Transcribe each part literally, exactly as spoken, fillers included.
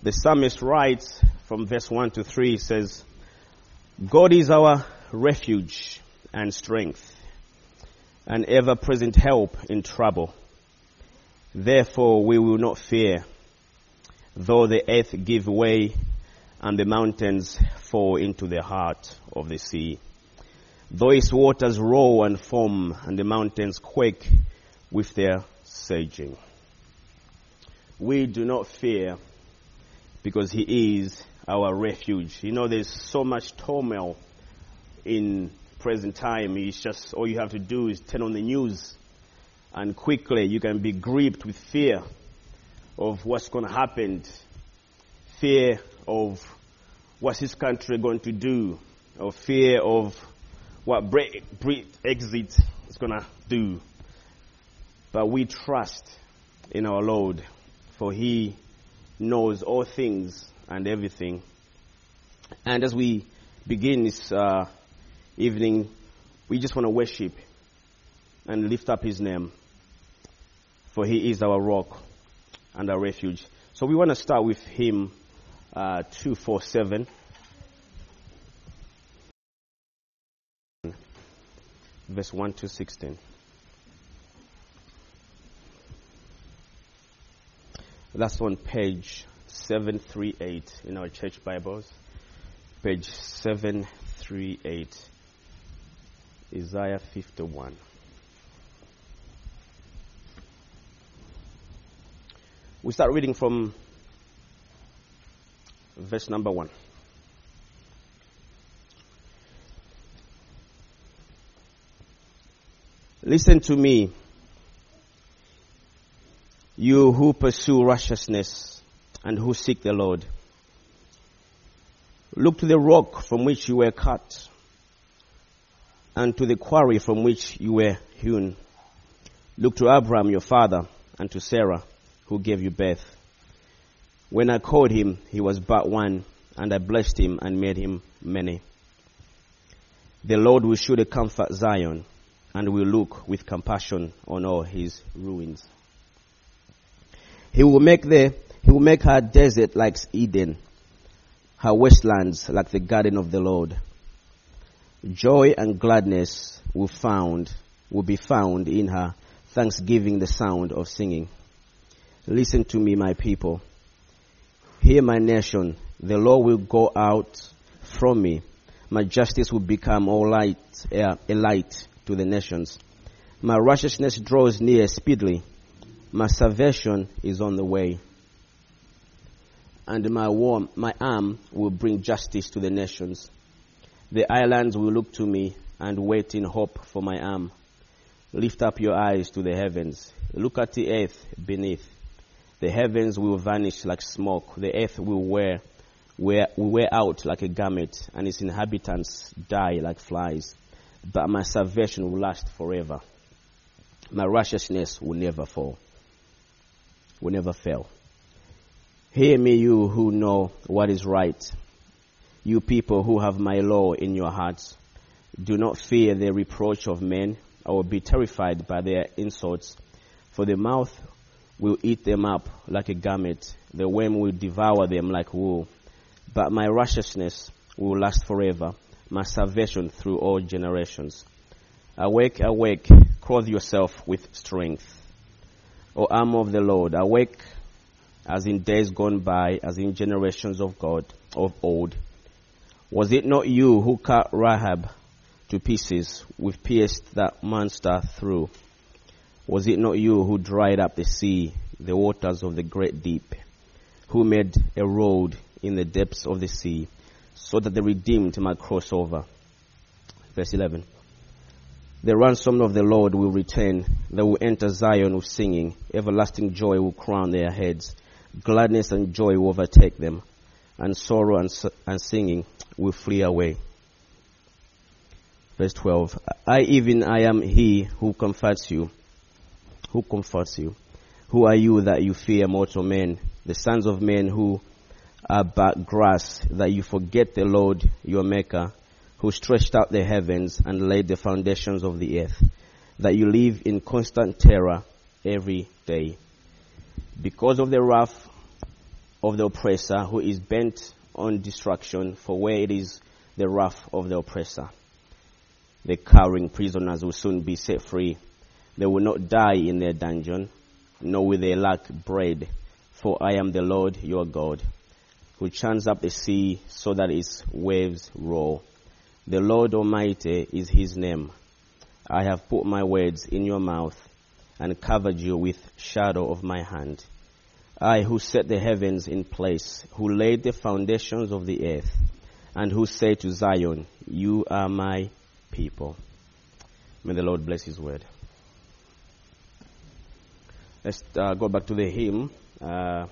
The psalmist writes from verse one to three, says, God is our refuge and strength, an ever-present help in trouble. Therefore we will not fear, though the earth give way and the mountains fall into the heart of the sea. Though its waters roar and foam and the mountains quake with their surging. We do not fear because he is our refuge. You know, there's so much turmoil in present time. It's just all you have to do is turn on the news and quickly you can be gripped with fear of what's going to happen, fear of what's this country going to do, or fear of what Brexit is going to do. But we trust in our Lord, for he knows all things and everything. And as we begin this uh, evening, we just want to worship and lift up his name, for he is our rock and our refuge. So we want to start with hymn uh, two forty-seven. Verse one to sixteen. That's on page seven thirty-eight in our church Bibles. Page seven thirty-eight. Isaiah fifty-one. We start reading from verse number one. Listen to me, you who pursue righteousness and who seek the Lord. Look to the rock from which you were cut, and to the quarry from which you were hewn. Look to Abraham your father, and to Sarah, who gave you birth. When I called him, he was but one, and I blessed him and made him many. The Lord will surely comfort Zion, and will look with compassion on all his ruins. He will make the he will make her desert like Eden, her wastelands like the garden of the Lord. Joy and gladness will found will be found in her, thanksgiving, the sound of singing. Listen to me, my people. Hear, my nation. The law will go out from me. My justice will become all light, a light to the nations. My righteousness draws near speedily. My salvation is on the way. And my warm, my arm will bring justice to the nations. The islands will look to me and wait in hope for my arm. Lift up your eyes to the heavens. Look at the earth beneath. The heavens will vanish like smoke. The earth will wear, wear, will wear out like a garment, and its inhabitants die like flies. But my salvation will last forever. My righteousness will never fall. Will never fail. Hear me, you who know what is right. You people who have my law in your hearts. Do not fear the reproach of men, or be terrified by their insults. For the mouth will eat them up like a garment. The worm will devour them like wool. But my righteousness will last forever. My salvation through all generations. Awake, awake, clothe yourself with strength, O arm of the Lord. Awake, as in days gone by, as in generations of God of old. Was it not you who cut Rahab to pieces, with pierced that monster through? Was it not you who dried up the sea, the waters of the great deep, who made a road in the depths of the sea, so that the redeemed might cross over? Verse eleven. The ransom of the Lord will return. They will enter Zion with singing. Everlasting joy will crown their heads. Gladness and joy will overtake them, and sorrow and, and singing will flee away. Verse twelve. I even I am he who comforts you. Who comforts you? Who are you that you fear mortal men, the sons of men who are but grass, that you forget the Lord your Maker, who stretched out the heavens and laid the foundations of the earth, that you live in constant terror every day. Because of the wrath of the oppressor who is bent on destruction, for where it is the wrath of the oppressor. The cowering prisoners will soon be set free. They will not die in their dungeon, nor will they lack bread. For I am the Lord your God, who churns up the sea so that its waves roar. The Lord Almighty is his name. I have put my words in your mouth and covered you with shadow of my hand. I who set the heavens in place, who laid the foundations of the earth, and who said to Zion, you are my people. May the Lord bless his word. Let's uh, go back to the hymn. Uh,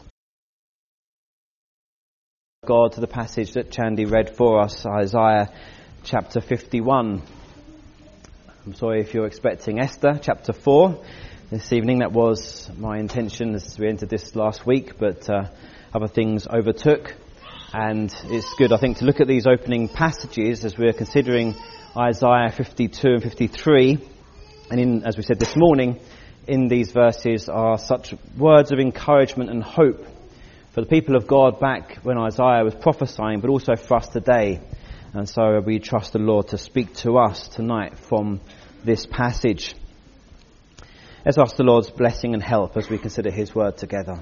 God, to the passage that Chandy read for us, Isaiah chapter fifty-one. I'm sorry if you're expecting Esther chapter four this evening. That was my intention as we entered this last week, but uh, other things overtook. And it's good, I think, to look at these opening passages as we're considering Isaiah fifty-two and fifty-three. And in, as we said this morning, in these verses are such words of encouragement and hope for the people of God back when Isaiah was prophesying, but also for us today. And so we trust the Lord to speak to us tonight from this passage. Let's ask the Lord's blessing and help as we consider his word together.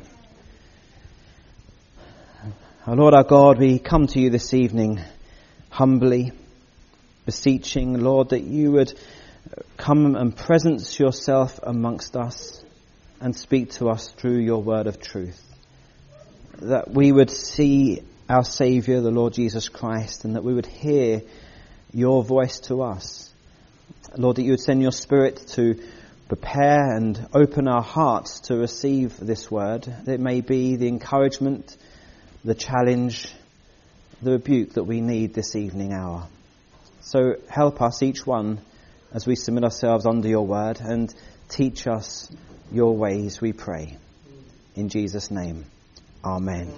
Our Lord, our God, we come to you this evening humbly, beseeching, Lord, that you would come and presence yourself amongst us and speak to us through your word of truth. That we would see our Saviour, the Lord Jesus Christ, and that we would hear your voice to us. Lord, that you would send your Spirit to prepare and open our hearts to receive this word. That it may be the encouragement, the challenge, the rebuke that we need this evening hour. So help us, each one, as we submit ourselves under your word, and teach us your ways, we pray. In Jesus' name, amen.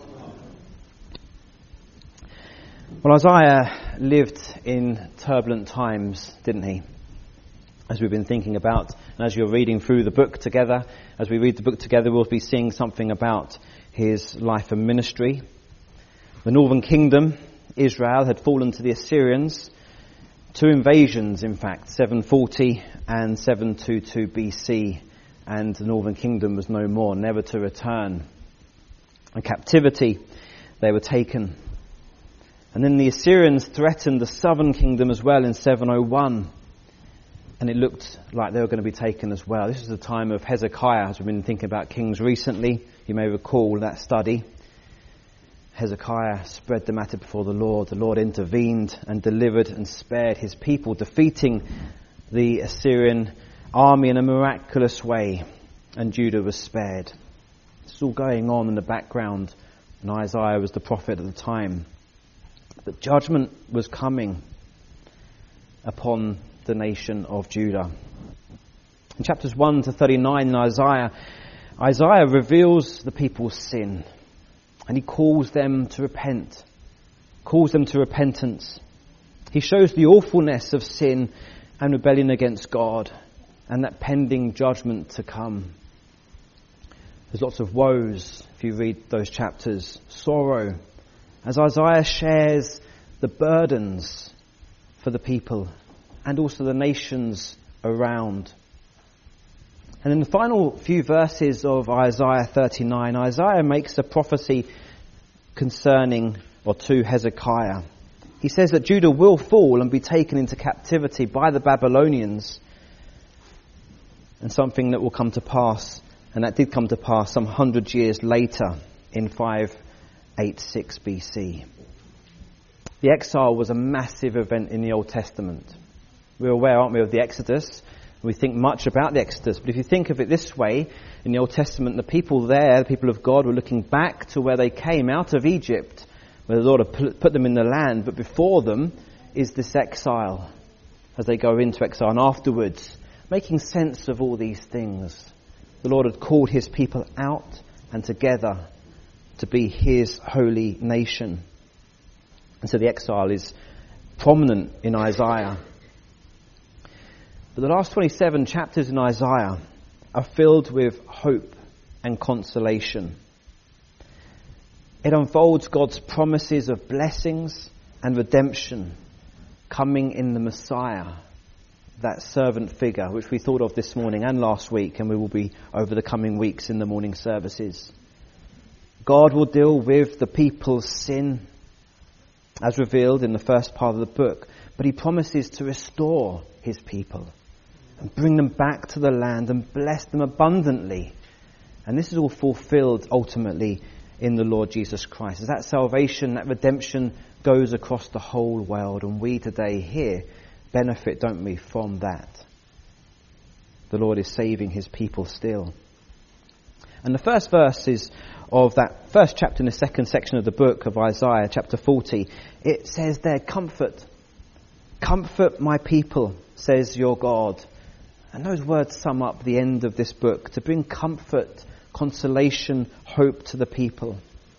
Well, Isaiah lived in turbulent times, didn't he? As we've been thinking about, and as you're reading through the book together, as we read the book together, we'll be seeing something about his life and ministry. The northern kingdom, Israel, had fallen to the Assyrians. Two invasions, in fact, seven forty and seven twenty-two B C, and the northern kingdom was no more, never to return. In captivity, they were taken. And then the Assyrians threatened the southern kingdom as well in seven oh one. And it looked like they were going to be taken as well. This is the time of Hezekiah, as we've been thinking about kings recently. You may recall that study. Hezekiah spread the matter before the Lord. The Lord intervened and delivered and spared his people, defeating the Assyrian army in a miraculous way. And Judah was spared. This is all going on in the background. And Isaiah was the prophet at the time. But judgment was coming upon the nation of Judah. In chapters one to thirty-nine in Isaiah, Isaiah reveals the people's sin. And he calls them to repent. Calls them to repentance. He shows the awfulness of sin and rebellion against God, and that pending judgment to come. There's lots of woes if you read those chapters. Sorrow. As Isaiah shares the burdens for the people and also the nations around. And in the final few verses of Isaiah thirty-nine, Isaiah makes a prophecy concerning or to Hezekiah. He says that Judah will fall and be taken into captivity by the Babylonians, and something that will come to pass, and that did come to pass some hundred years later in five eighty-six B C. The exile was a massive event in the Old Testament. We're aware, aren't we, of the Exodus? We think much about the Exodus, but if you think of it this way, in the Old Testament, the people there, the people of God, were looking back to where they came out of Egypt, where the Lord had put them in the land, but before them is this exile, as they go into exile, and afterwards, making sense of all these things. The Lord had called his people out and together to be his holy nation. And so the exile is prominent in Isaiah. But the last twenty-seven chapters in Isaiah are filled with hope and consolation. It unfolds God's promises of blessings and redemption coming in the Messiah, that servant figure which we thought of this morning and last week, and we will be over the coming weeks in the morning services. God will deal with the people's sin as revealed in the first part of the book, but he promises to restore his people and bring them back to the land and bless them abundantly. And this is all fulfilled ultimately in the Lord Jesus Christ. As that salvation, that redemption goes across the whole world, and we today here benefit, don't we, from that. The Lord is saving his people still. And the first verses of that first chapter in the second section of the book of Isaiah, chapter forty, it says there, comfort. Comfort my people, says your God. And those words sum up the end of this book, to bring comfort, consolation, hope to the people.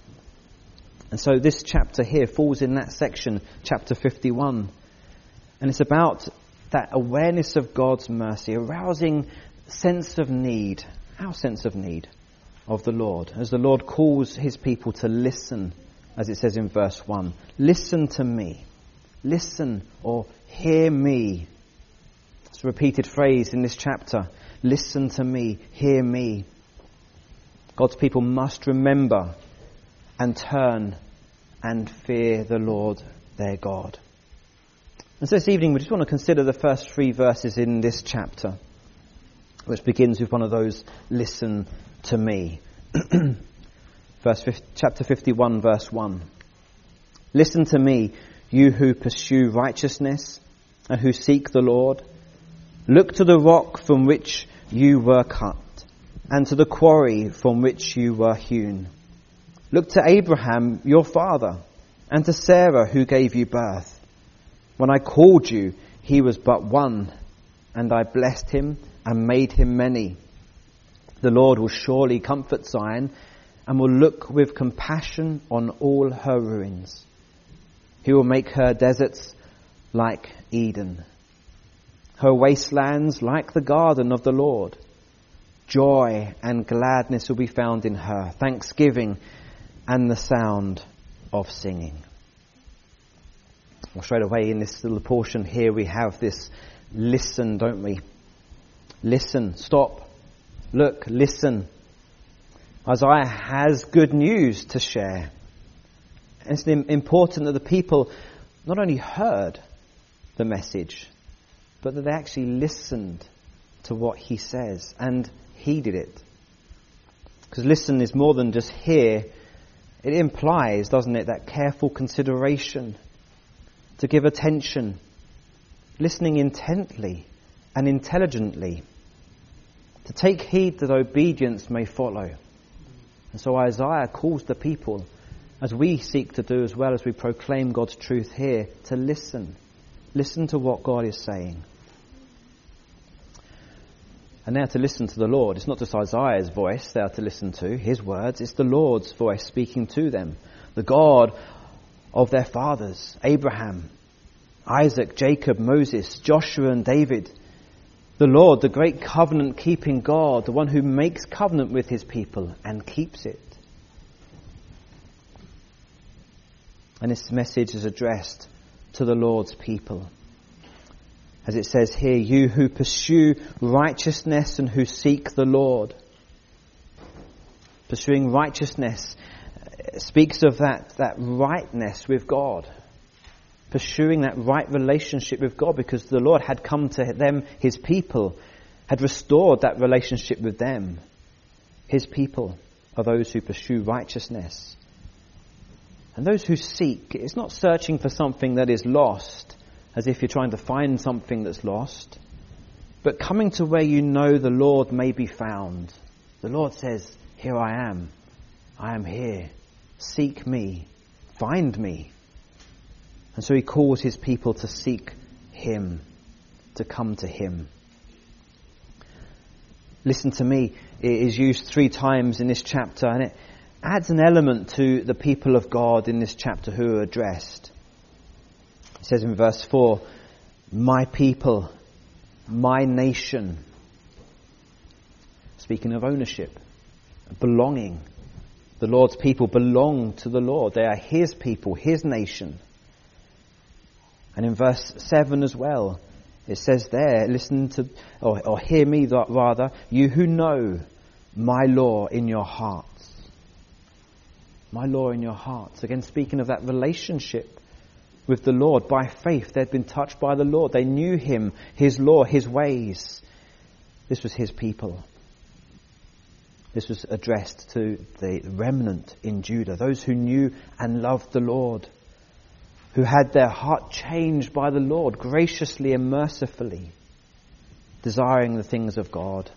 And so this chapter here falls in that section, chapter fifty-one. And it's about that awareness of God's mercy, arousing sense of need, our sense of need of the Lord, as the Lord calls his people to listen, as it says in verse one. Listen to me. Listen, or hear me. It's a repeated phrase in this chapter. Listen to me, hear me. God's people must remember and turn and fear the Lord their God. And so this evening we just want to consider the first three verses in this chapter, which begins with one of those, listen to me. Verse chapter fifty-one, verse one. Listen to me, you who pursue righteousness and who seek the Lord. Look to the rock from which you were cut, and to the quarry from which you were hewn. Look to Abraham, your father, and to Sarah, who gave you birth. When I called you, he was but one, and I blessed him and made him many. The Lord will surely comfort Zion, and will look with compassion on all her ruins. He will make her deserts like Eden, her wastelands like the garden of the Lord. Joy and gladness will be found in her, thanksgiving and the sound of singing. Well, straight away in this little portion here we have this listen, don't we? Listen, stop, look, listen. Isaiah has good news to share. And it's important that the people not only heard the message, but that they actually listened to what he says and heeded it. Because listen is more than just hear. It implies, doesn't it, that careful consideration, to give attention, listening intently and intelligently, to take heed that obedience may follow. And so Isaiah calls the people, as we seek to do as well as we proclaim God's truth here, to listen. Listen to what God is saying. And they are to listen to the Lord. It's not just Isaiah's voice they are to listen to, his words. It's the Lord's voice speaking to them. The God of their fathers, Abraham, Isaac, Jacob, Moses, Joshua and David. The Lord, the great covenant-keeping God, the one who makes covenant with his people and keeps it. And this message is addressed to the Lord's people. As it says here, you who pursue righteousness and who seek the Lord. Pursuing righteousness speaks of that, that rightness with God. Pursuing that right relationship with God, because the Lord had come to them, his people, had restored that relationship with them. His people are those who pursue righteousness. And those who seek, it's not searching for something that is lost, as if you're trying to find something that's lost, but coming to where you know the Lord may be found. The Lord says, here I am. I am here. Seek me. Find me. And so he calls his people to seek him, to come to him. Listen to me is used three times in this chapter, and it adds an element to the people of God in this chapter who are addressed. It says in verse four, my people, my nation. Speaking of ownership, belonging, The Lord's people belong to the Lord. They are his people, his nation. And in verse seven as well, it says there, listen to, or, or hear me rather, you who know my law in your hearts. My law in your hearts. Again, speaking of that relationship with the Lord by faith. They'd been touched by the Lord. They knew him, his law, his ways. This was his people. This was addressed to the remnant in Judah, those who knew and loved the Lord, who had their heart changed by the Lord graciously and mercifully, desiring the things of God.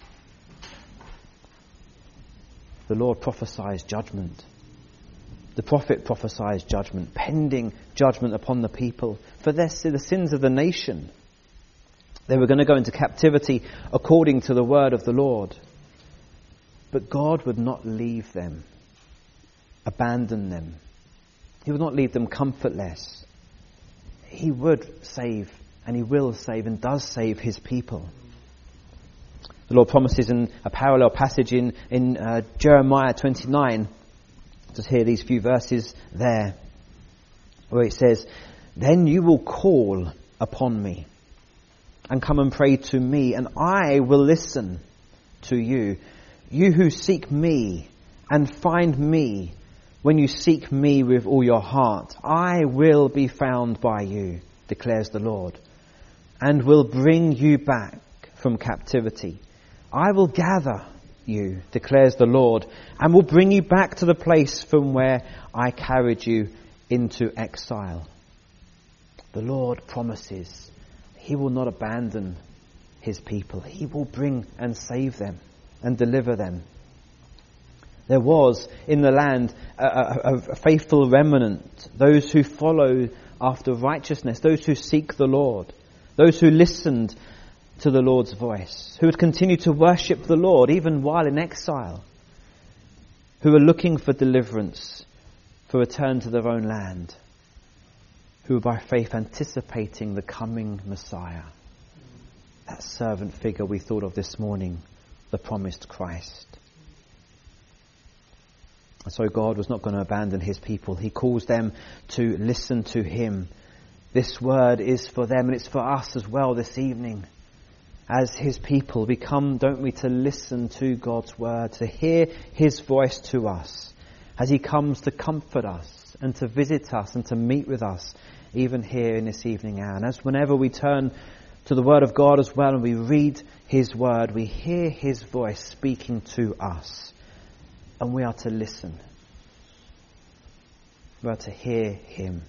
The Lord prophesies judgment. The prophet prophesies judgment, pending judgment upon the people for their, the sins of the nation. They were going to go into captivity according to the word of the Lord. But God would not leave them, abandon them. He would not leave them comfortless. He would save, and he will save, and does save his people. The Lord promises in a parallel passage in, in uh, Jeremiah twenty-nine, just hear these few verses there, where it says, then you will call upon me, and come and pray to me, and I will listen to you. You who seek me and find me, when you seek me with all your heart, I will be found by you, declares the Lord, and will bring you back from captivity. I will gather you, declares the Lord, and will bring you back to the place from where I carried you into exile. The Lord promises he will not abandon his people. He will bring and save them and deliver them. There was in the land a, a, a faithful remnant, those who follow after righteousness, those who seek the Lord, those who listened to the Lord's voice, who would continue to worship the Lord even while in exile, who were looking for deliverance, for return to their own land, who were by faith anticipating the coming Messiah, that servant figure we thought of this morning, the promised Christ. And so God was not going to abandon his people. He calls them to listen to him. This word is for them, and it's for us as well this evening. As his people, we come, don't we, to listen to God's word, to hear his voice to us, as he comes to comfort us and to visit us and to meet with us, even here in this evening hour. And as whenever we turn to the word of God as well and we read his word, we hear his voice speaking to us, and we are to listen. We are to hear him.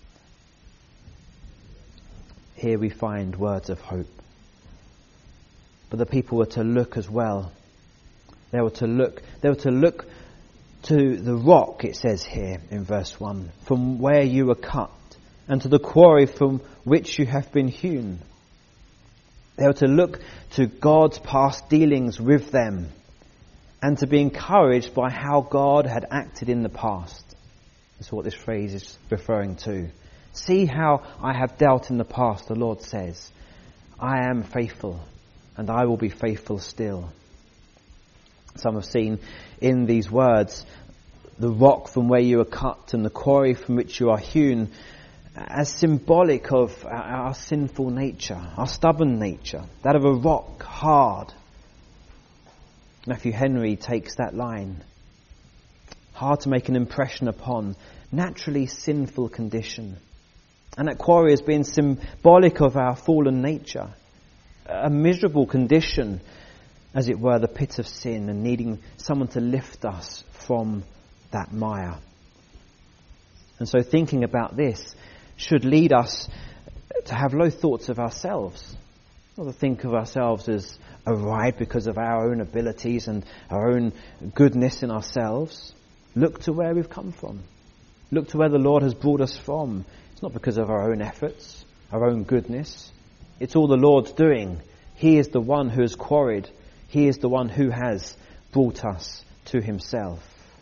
Here we find words of hope. But the people were to look as well. They were to look, they were to look to the rock, it says here in verse one, from where you were cut, and to the quarry from which you have been hewn. They were to look to God's past dealings with them, and to be encouraged by how God had acted in the past. That's what this phrase is referring to. See how I have dealt in the past, the Lord says. I am faithful, and I will be faithful still. Some have seen in these words the rock from where you are cut and the quarry from which you are hewn as symbolic of our, our sinful nature, our stubborn nature, that of a rock, hard. Matthew Henry takes that line. Hard to make an impression upon, naturally sinful condition. And that quarry has been symbolic of our fallen nature. A miserable condition, as it were, the pit of sin, and needing someone to lift us from that mire. And so thinking about this should lead us to have low thoughts of ourselves. Not to think of ourselves as aright because of our own abilities and our own goodness in ourselves. Look to where we've come from. Look to where the Lord has brought us from. It's not because of our own efforts, our own goodness. It's all the Lord's doing. He is the one who has quarried. He is the one who has brought us to himself.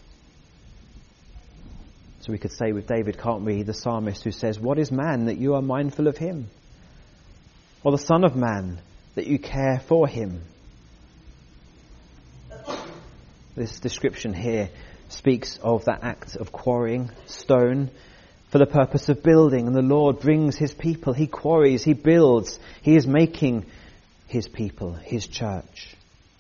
So we could say with David, can't we, the psalmist who says, what is man that you are mindful of him? Or the son of man that you care for him? This description here speaks of that act of quarrying stone for the purpose of building. And the Lord brings his people. He quarries, he builds. He is making his people, his church.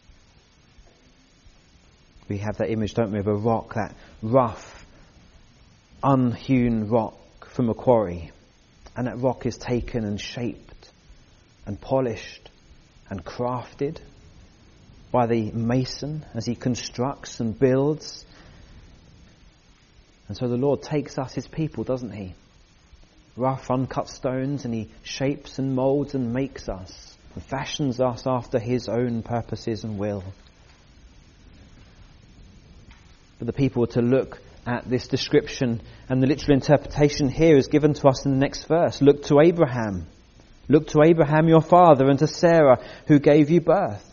We have that image, don't we, of a rock, that rough, unhewn rock from a quarry. And that rock is taken and shaped and polished and crafted by the mason as he constructs and builds. And so the Lord takes us, his people, doesn't he? Rough, uncut stones, and he shapes and moulds and makes us and fashions us after his own purposes and will. But the people are to look at this description, and the literal interpretation here is given to us in the next verse. Look to Abraham. Look to Abraham your father and to Sarah who gave you birth.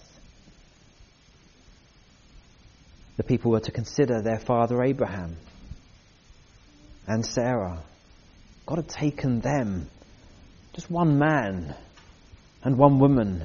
The people were to consider their father Abraham and Sarah. God had taken them, just one man and one woman,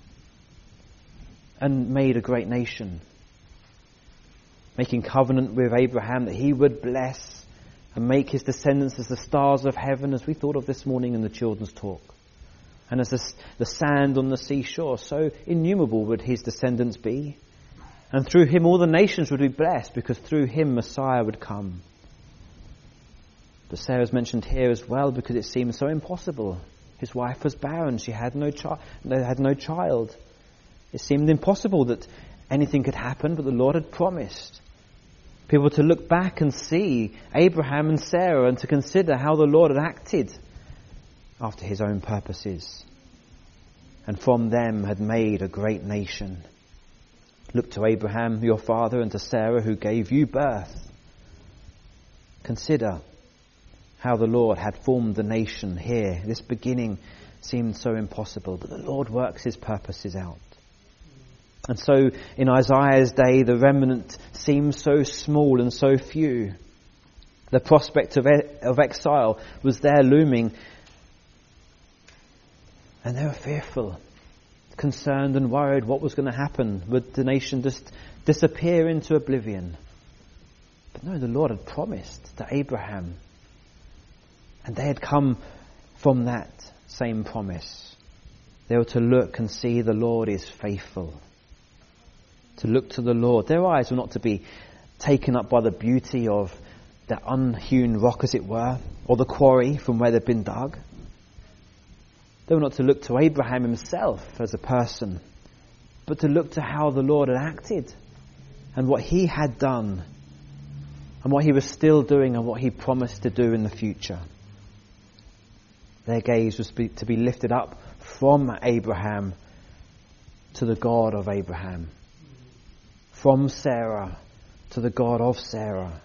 and made a great nation. Making covenant with Abraham that he would bless and make his descendants as the stars of heaven, as we thought of this morning in the children's talk. And as the, the sand on the seashore, so innumerable would his descendants be. And through him all the nations would be blessed, because through him Messiah would come. But Sarah's mentioned here as well because it seems so impossible. His wife was barren. She had no, chi- had no child. It seemed impossible that anything could happen, but the Lord had promised. People to look back and see Abraham and Sarah and to consider how the Lord had acted after his own purposes. And from them had made a great nation. Look to Abraham, your father, and to Sarah who gave you birth. Consider how the Lord had formed the nation here. This beginning seemed so impossible, but the Lord works his purposes out. And so in Isaiah's day, the remnant seemed so small and so few. The prospect of, e- of exile was there looming. And they were fearful, concerned and worried what was going to happen. Would the nation just disappear into oblivion? But no, the Lord had promised to Abraham. And they had come from that same promise. They were to look and see the Lord is faithful. To look to the Lord. Their eyes were not to be taken up by the beauty of the unhewn rock, as it were, or the quarry from where they'd been dug. They were not to look to Abraham himself as a person, but to look to how the Lord had acted and what he had done and what he was still doing and what he promised to do in the future. Their gaze was to be lifted up from Abraham to the God of Abraham. From Sarah to the God of Sarah.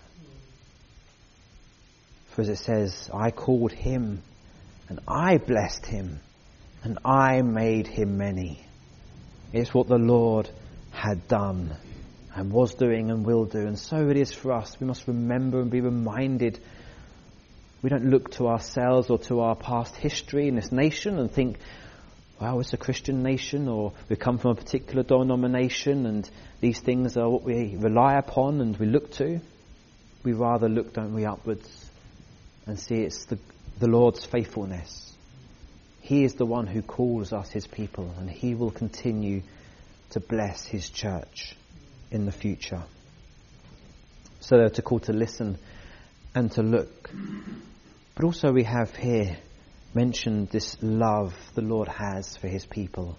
For as it says, I called him and I blessed him and I made him many. It's what the Lord had done and was doing and will do. And so it is for us. We must remember and be reminded. We don't look to ourselves or to our past history in this nation and think, well, it's a Christian nation, or we come from a particular denomination and these things are what we rely upon and we look to. We rather look, don't we, upwards and see it's the, the Lord's faithfulness. He is the one who calls us his people, and he will continue to bless his church in the future. So they're to call to listen and to look. But also we have here mentioned this love the Lord has for his people.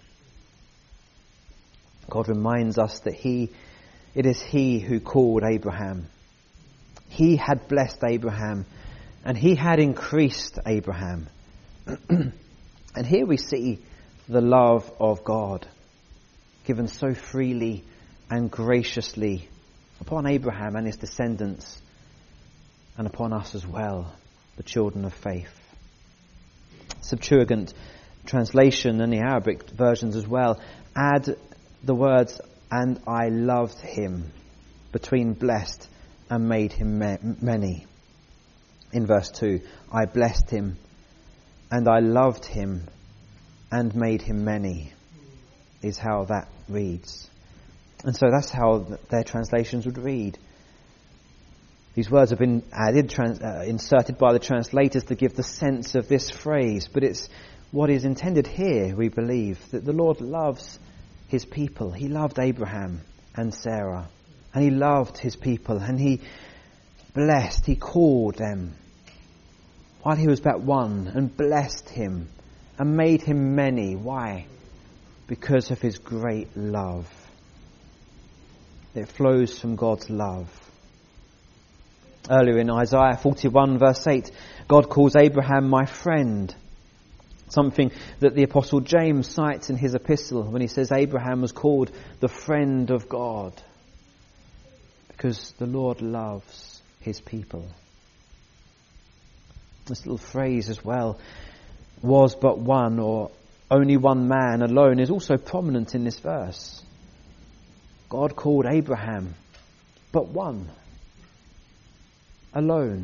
God reminds us that he, it is he who called Abraham. He had blessed Abraham and he had increased Abraham. And here we see the love of God given so freely and graciously upon Abraham and his descendants and upon us as well, the children of faith. Septuagint translation and the Arabic versions as well add the words, and I loved him, between blessed and made him many. In verse two, I blessed him and I loved him and made him many, is how that reads. And so that's how their translations would read. These words have been added, trans, uh, inserted by the translators to give the sense of this phrase, but it's what is intended here, we believe, that the Lord loves his people. He loved Abraham and Sarah, and he loved his people, and he blessed, he called them while he was but one, and blessed him and made him many. Why? Because of his great love. It flows from God's love. Earlier in Isaiah forty-one verse eight, God calls Abraham my friend. Something that the Apostle James cites in his epistle when he says Abraham was called the friend of God. Because the Lord loves his people. This little phrase as well, was but one, or only one man alone, is also prominent in this verse. God called Abraham but one, alone.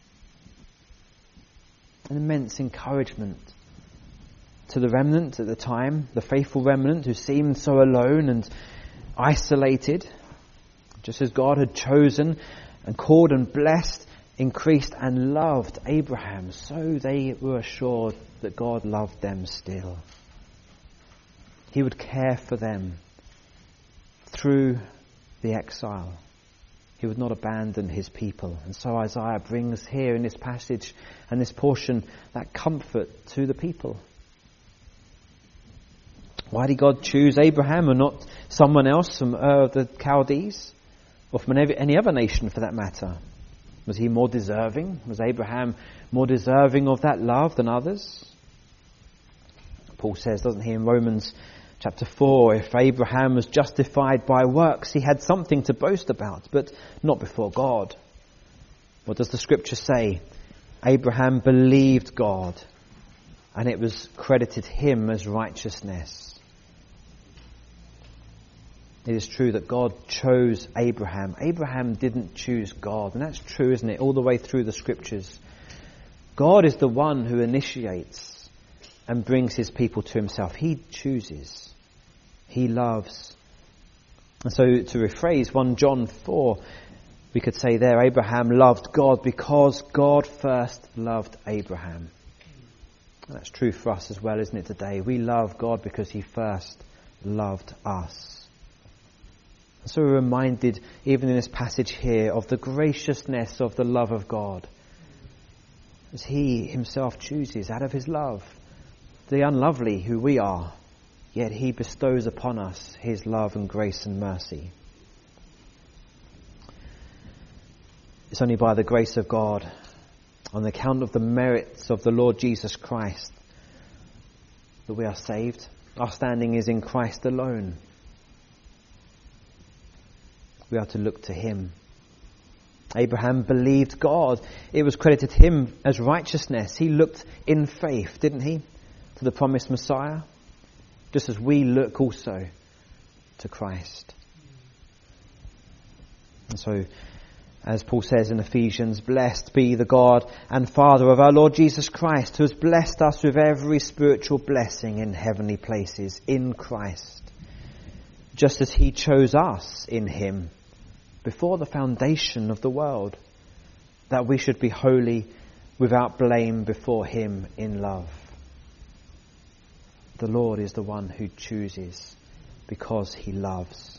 An immense encouragement to the remnant at the time, the faithful remnant who seemed so alone and isolated, just as God had chosen and called and blessed, increased and loved Abraham, so they were assured that God loved them still. He would care for them through the exile. He would not abandon his people. And so Isaiah brings here in this passage and this portion that comfort to the people. Why did God choose Abraham and not someone else from Ur of the Chaldees, or from any other nation for that matter? Was he more deserving? Was Abraham more deserving of that love than others? Paul says, doesn't he, in Romans chapter four, if Abraham was justified by works, he had something to boast about, but not before God. What does the scripture say? Abraham believed God, and it was credited him as righteousness. It is true that God chose Abraham. Abraham didn't choose God. And that's true, isn't it? All the way through the scriptures. God is the one who initiates and brings his people to himself. He chooses. He loves. And so to rephrase First John four, we could say there, Abraham loved God because God first loved Abraham. And that's true for us as well, isn't it, today? We love God because he first loved us. So we're reminded, even in this passage here, of the graciousness of the love of God. As he himself chooses, out of his love, the unlovely who we are, yet he bestows upon us his love and grace and mercy. It's only by the grace of God, on account of the merits of the Lord Jesus Christ, that we are saved. Our standing is in Christ alone. We are to look to him. Abraham believed God. It was credited him as righteousness. He looked in faith, didn't he, to the promised Messiah? Just as we look also to Christ. And so, as Paul says in Ephesians, blessed be the God and Father of our Lord Jesus Christ, who has blessed us with every spiritual blessing in heavenly places in Christ, just as he chose us in him before the foundation of the world, that we should be holy without blame before him in love. The Lord is the one who chooses because he loves.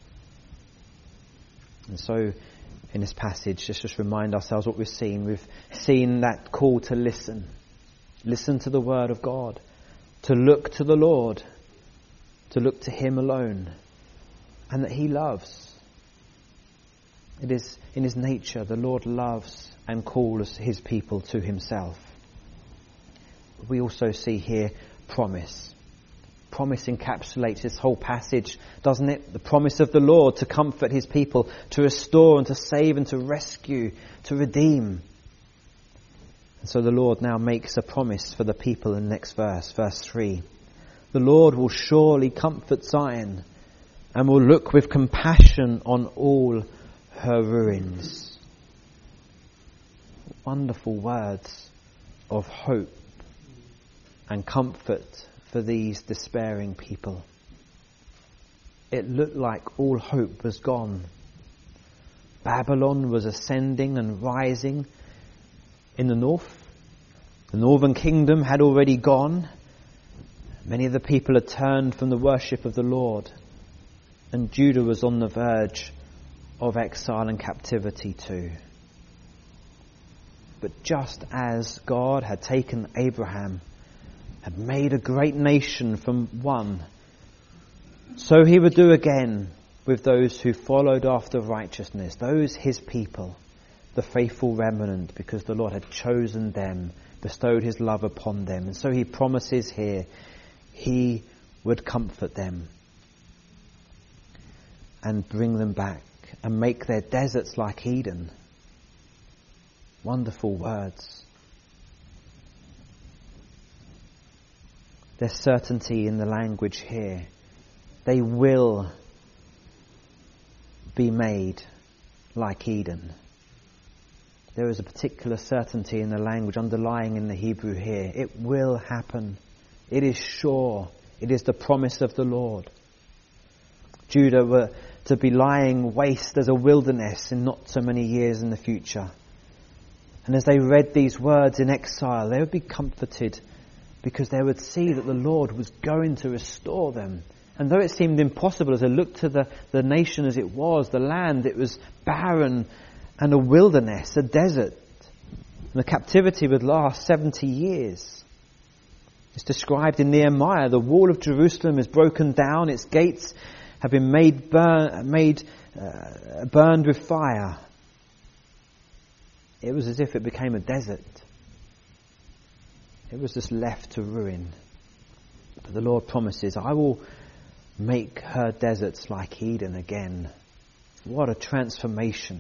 And so in this passage, let's just remind ourselves what we've seen. We've seen that call to listen. Listen to the word of God. To look to the Lord. To look to him alone. And that he loves. It is in his nature. The Lord loves and calls his people to himself. We also see here promise. Promise encapsulates this whole passage, doesn't it? The promise of the Lord to comfort his people, to restore and to save and to rescue, to redeem. And so the Lord now makes a promise for the people in the next verse, verse three. The Lord will surely comfort Zion and will look with compassion on all her ruins. Wonderful words of hope and comfort for these despairing people. It looked like all hope was gone. Babylon was ascending and rising in the north. The northern kingdom had already gone. Many of the people had turned from the worship of the Lord. And Judah was on the verge of exile and captivity too. But just as God had taken Abraham, had made a great nation from one, so he would do again with those who followed after righteousness, those his people, the faithful remnant, because the Lord had chosen them, bestowed his love upon them. And so he promises here he would comfort them and bring them back and make their deserts like Eden. Wonderful words. There's certainty in the language here. They will be made like Eden. There is a particular certainty in the language underlying in the Hebrew here. It will happen. It is sure. It is the promise of the Lord. Judah were to be lying waste as a wilderness in not so many years in the future. And as they read these words in exile, they would be comforted because they would see that the Lord was going to restore them. And though it seemed impossible as they looked to the, the nation as it was, the land, it was barren and a wilderness, a desert. And the captivity would last seventy years. It's described in Nehemiah. The wall of Jerusalem is broken down. Its gates have been made, burn, made uh, burned with fire. It was as if it became a desert. It was just left to ruin. But the Lord promises, I will make her deserts like Eden again. What a transformation.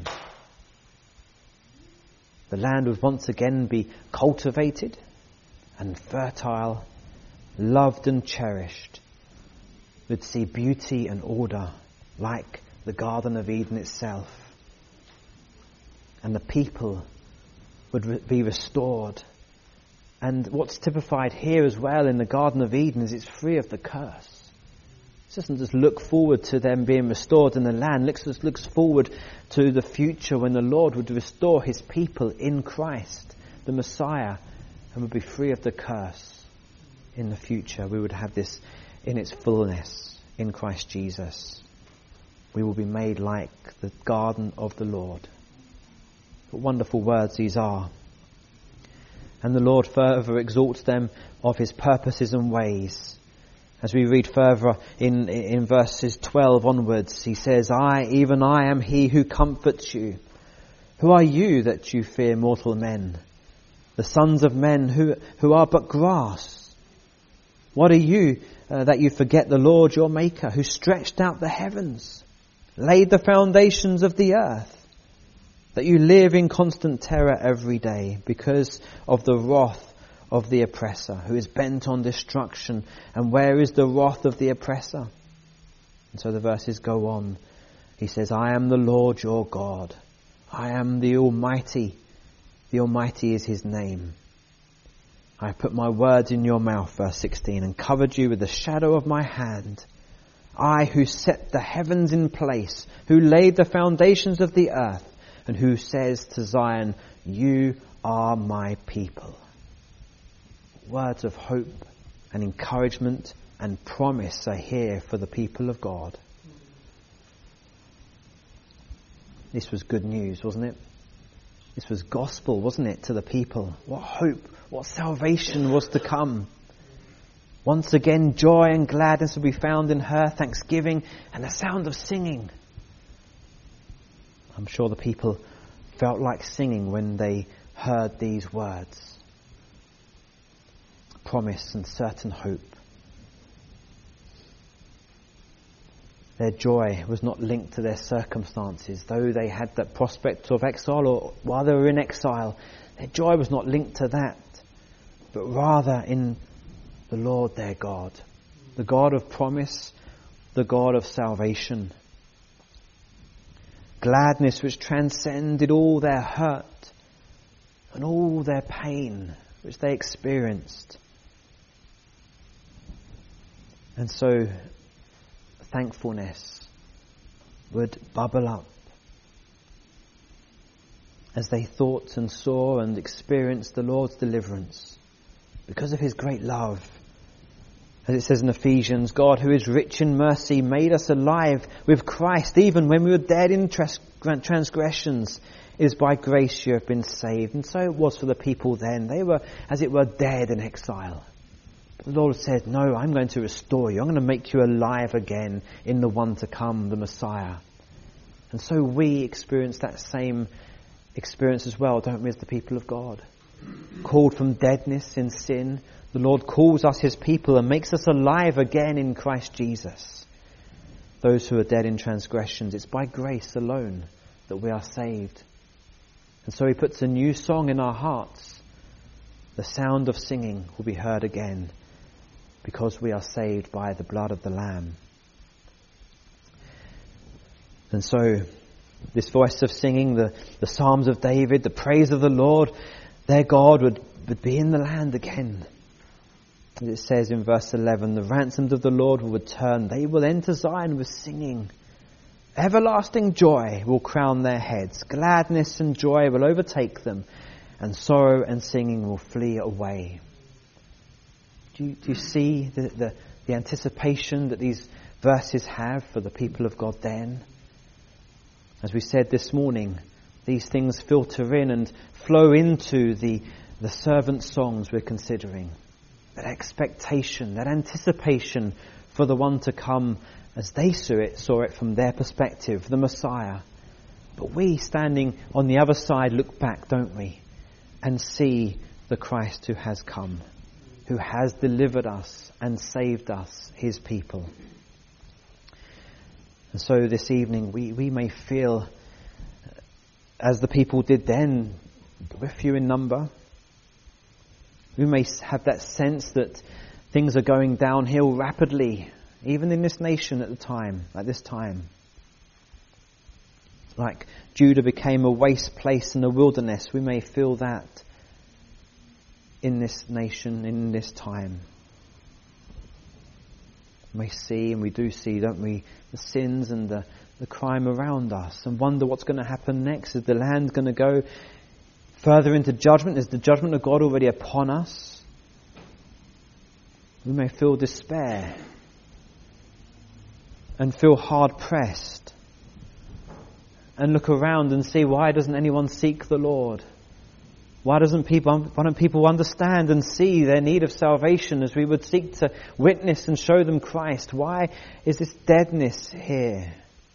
The land would once again be cultivated and fertile, loved and cherished. Would see beauty and order like the Garden of Eden itself. And the people would re- be restored. And what's typified here as well in the Garden of Eden is it's free of the curse. It doesn't just look forward to them being restored in the land. It looks, looks forward to the future when the Lord would restore his people in Christ, the Messiah, and would be free of the curse in the future. We would have this in its fullness in Christ Jesus. We will be made like the garden of the Lord. What wonderful words these are. And the Lord further exalts them of his purposes and ways. As we read further in, in verses twelve onwards, he says, I, even I, am he who comforts you. Who are you that you fear mortal men? The sons of men who, who are but grass. What are you uh, that you forget the Lord your Maker, who stretched out the heavens, laid the foundations of the earth, that you live in constant terror every day because of the wrath of the oppressor, who is bent on destruction. And where is the wrath of the oppressor? And so the verses go on. He says, I am the Lord your God. I am the Almighty. The Almighty is his name. I have put my words in your mouth, verse sixteen, and covered you with the shadow of my hand. I who set the heavens in place, who laid the foundations of the earth, and who says to Zion, you are my people. Words of hope and encouragement and promise are here for the people of God. This was good news, wasn't it? This was gospel, wasn't it, to the people? What hope, what salvation was to come. Once again, joy and gladness will be found in her, thanksgiving and the sound of singing. I'm sure the people felt like singing when they heard these words. Promise and certain hope. Their joy was not linked to their circumstances. Though they had that prospect of exile, or while they were in exile, their joy was not linked to that, but rather in the Lord their God, the God of promise, the God of salvation. Gladness which transcended all their hurt and all their pain which they experienced. And so thankfulness would bubble up as they thought and saw and experienced the Lord's deliverance. Because of his great love. As it says in Ephesians, God, who is rich in mercy, made us alive with Christ even when we were dead in trans- transgressions. It is by grace you have been saved. And so it was for the people then. They were, as it were, dead in exile. The Lord said, no, I'm going to restore you. I'm going to make you alive again in the one to come, the Messiah. And so we experience that same experience as well, don't we, as the people of God? Called from deadness in sin, the Lord calls us his people and makes us alive again in Christ Jesus. Those who are dead in transgressions, it's by grace alone that we are saved. And so he puts a new song in our hearts. The sound of singing will be heard again because we are saved by the blood of the Lamb. And so this voice of singing, the, the Psalms of David, the praise of the Lord, their God would, would be in the land again. As it says in verse eleven, the ransomed of the Lord will return. They will enter Zion with singing. Everlasting joy will crown their heads. Gladness and joy will overtake them, and sorrow and singing will flee away. Do you, do you see the, the, the anticipation that these verses have for the people of God then? As we said this morning, these things filter in and flow into the, the servant songs we're considering. That expectation, that anticipation for the one to come as they saw it, saw it from their perspective, the Messiah. But we, standing on the other side, look back, don't we? And see the Christ who has come, who has delivered us and saved us, his people. And so this evening we, we may feel, as the people did then, we're few in number. We may have that sense that things are going downhill rapidly, even in this nation at the time, at this time. Like Judah became a waste place and a wilderness, we may feel that in this nation, in this time. We may see, and we do see, don't we, the sins and the, the crime around us, and wonder what's going to happen next. Is the land going to go further into judgment? Is the judgment of God already upon us? We may feel despair and feel hard pressed and look around and see, why doesn't anyone seek the Lord? Why doesn't people, why don't people understand and see their need of salvation as we would seek to witness and show them Christ? Why is this deadness here?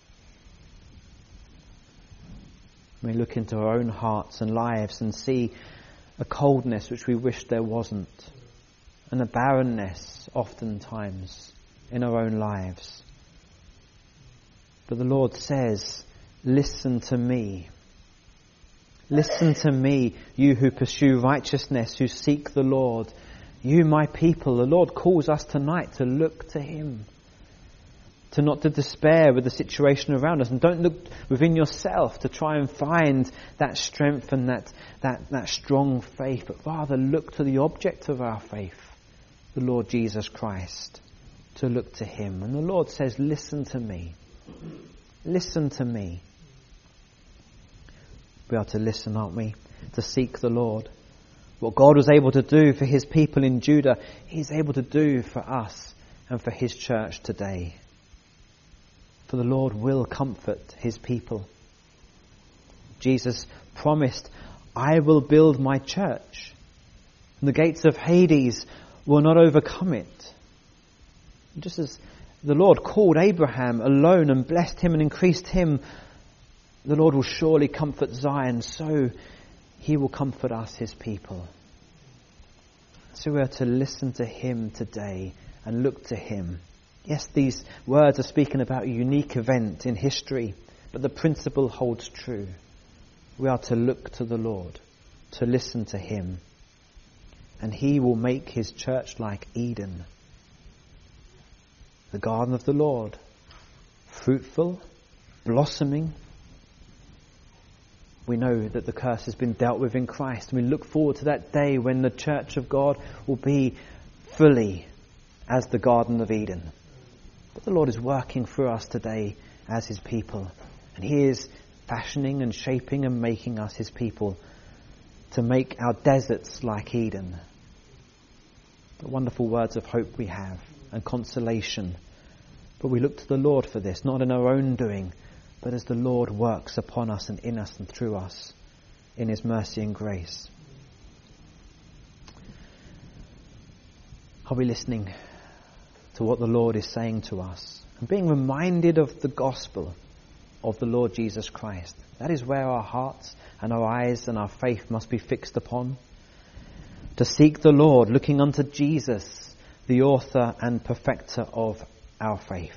We look into our own hearts and lives and see a coldness which we wish there wasn't, and a barrenness oftentimes in our own lives. But the Lord says, listen to me. Listen to me, you who pursue righteousness, who seek the Lord. You, my people, the Lord calls us tonight to look to him. To not to despair with the situation around us. And don't look within yourself to try and find that strength and that, that, that strong faith. But rather look to the object of our faith, the Lord Jesus Christ. To look to him. And the Lord says, listen to me. Listen to me. We are to listen, aren't we? To seek the Lord. What God was able to do for his people in Judah, he's able to do for us and for his church today. For the Lord will comfort his people. Jesus promised, I will build my church, and the gates of Hades will not overcome it. Just as the Lord called Abraham alone and blessed him and increased him, the Lord will surely comfort Zion, so he will comfort us, his people. So we are to listen to him today and look to him. Yes, these words are speaking about a unique event in history, but the principle holds true. We are to look to the Lord, to listen to him, and he will make his church like Eden, the garden of the Lord, fruitful, blossoming. We know that the curse has been dealt with in Christ, and we look forward to that day when the church of God will be fully as the Garden of Eden. But the Lord is working through us today as his people, and he is fashioning and shaping and making us his people, to make our deserts like Eden. The wonderful words of hope we have and consolation. But we look to the Lord for this, not in our own doing, but as the Lord works upon us and in us and through us in his mercy and grace. Are we listening to what the Lord is saying to us and being reminded of the gospel of the Lord Jesus Christ? That is where our hearts and our eyes and our faith must be fixed upon. To seek the Lord, looking unto Jesus, the author and perfecter of our faith.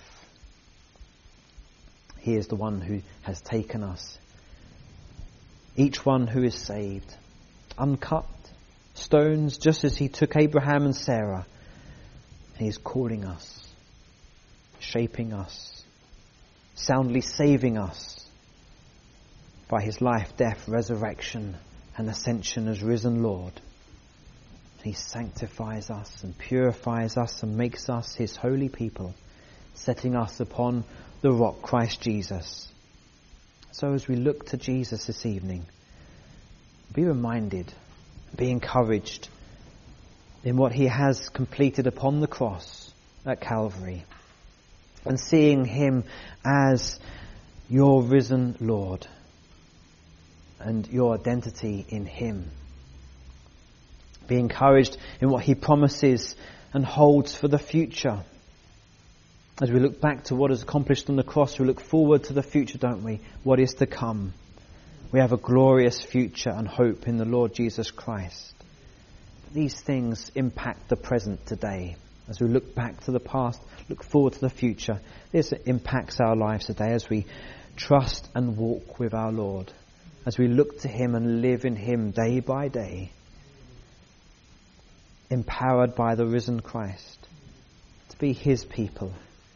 He is the one who has taken us. Each one who is saved, uncut stones, just as he took Abraham and Sarah. He is calling us, shaping us, soundly saving us by his life, death, resurrection and ascension as risen Lord. He sanctifies us and purifies us and makes us his holy people, setting us upon the rock, Christ Jesus. So as we look to Jesus this evening, be reminded, be encouraged in what he has completed upon the cross at Calvary, and seeing him as your risen Lord and your identity in him. Be encouraged in what he promises and holds for the future. As we look back to what is accomplished on the cross, we look forward to the future, don't we? What is to come. We have a glorious future and hope in the Lord Jesus Christ. These things impact the present today. As we look back to the past, look forward to the future, this impacts our lives today as we trust and walk with our Lord. As we look to him and live in him day by day, empowered by the risen Christ to be his people.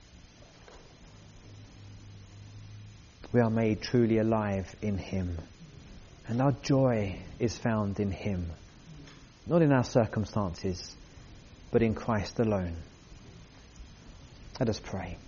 We are made truly alive in him, and our joy is found in him, not in our circumstances, but in Christ alone. Let us pray.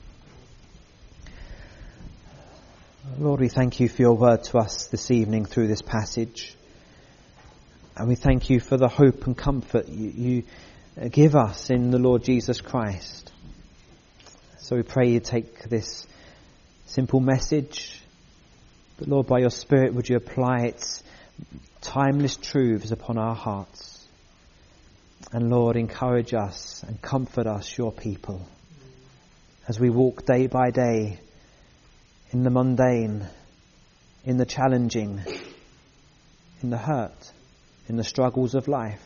Lord, we thank you for your word to us this evening through this passage. And we thank you for the hope and comfort you, you give us in the Lord Jesus Christ. So we pray you take this simple message, but Lord, by your Spirit, would you apply its timeless truths upon our hearts. And Lord, encourage us and comfort us, your people, as we walk day by day in the mundane, in the challenging, in the hurt, in the struggles of life.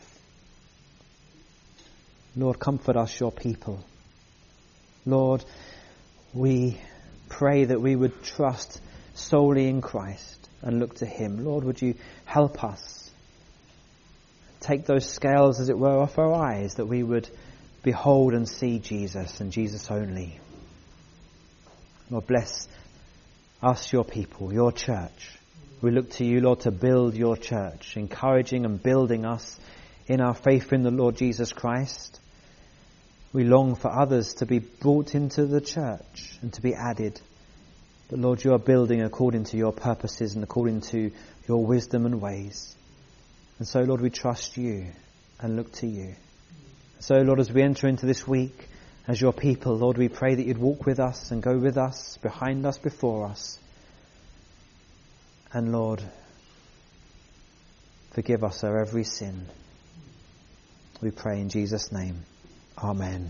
Lord, comfort us, your people. Lord, we pray that we would trust solely in Christ and look to him. Lord, would you help us take those scales, as it were, off our eyes, that we would behold and see Jesus and Jesus only. Lord, bless us, your people, your church. We look to you, Lord, to build your church, encouraging and building us in our faith in the Lord Jesus Christ. We long for others to be brought into the church and to be added. But Lord, you are building according to your purposes and according to your wisdom and ways. And so, Lord, we trust you and look to you. So, Lord, as we enter into this week as your people, Lord, we pray that you'd walk with us and go with us, behind us, before us. And Lord, forgive us our every sin. We pray in Jesus' name. Amen.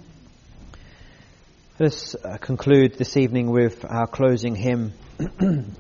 Let us uh, conclude this evening with our closing hymn.